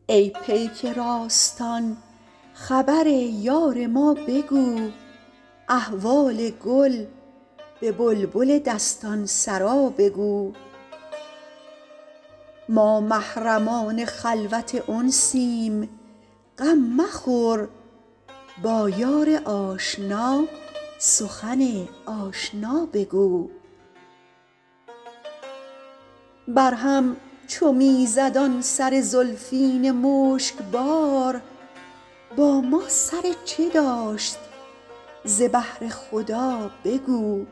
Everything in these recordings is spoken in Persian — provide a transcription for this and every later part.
ای پیک راستان خبر یار ما بگو، احوال گل به بلبل دستان سرا بگو. ما محرمان خلوت انسیم غم مخور، با یار آشنا سخن آشنا بگو. بر هم چو می زد آن سر زلفین مشکبار، با ما سر چه داشت ز بهر خدا بگو.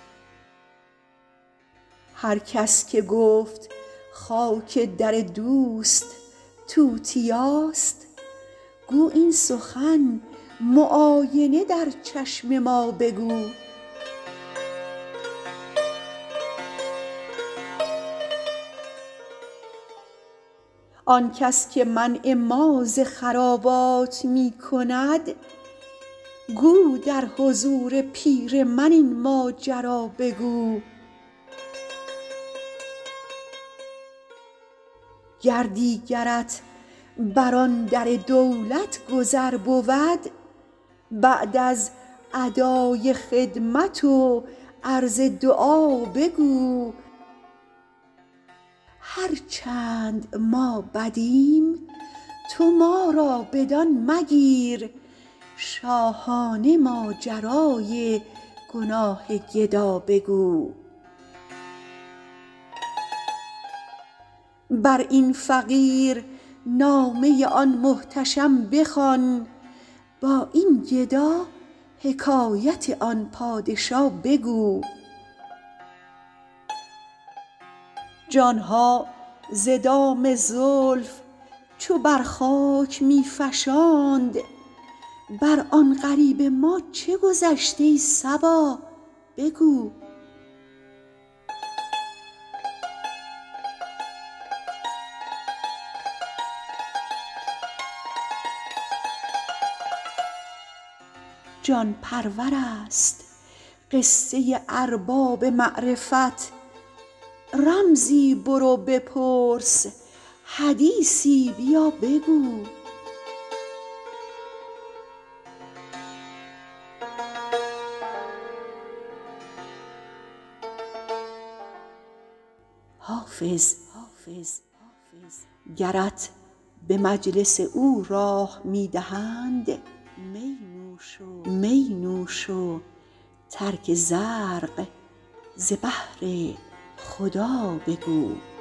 هر کس که گفت خاک در دوست توتیاست، گو این سخن معاینه در چشم ما بگو. آن کس که منع ما ز خرابات می کند، گو در حضور پیر من این ماجرا بگو. گر دیگرت بر آن در دولت گذر بود، بعد از ادای خدمت و عرض دعا بگو. هر چند ما بدیم تو ما را بدان مگیر، شاهانه ماجرای گناه گدا بگو. بر این فقیر نامه آن محتشم بخوان، با این گدا حکایت آن پادشا بگو. جان ها ز دام زلف چو بر خاک می فشاند، بر آن غریب ما چه گذشت ای صبا بگو. جان پرورست قصه ارباب معرفت، رمزی برو بپرس حدیثی بیا بگو. حافظ گرت به مجلس او راه می دهند، می نوش و ترک زرق ز بهر خدا بگو.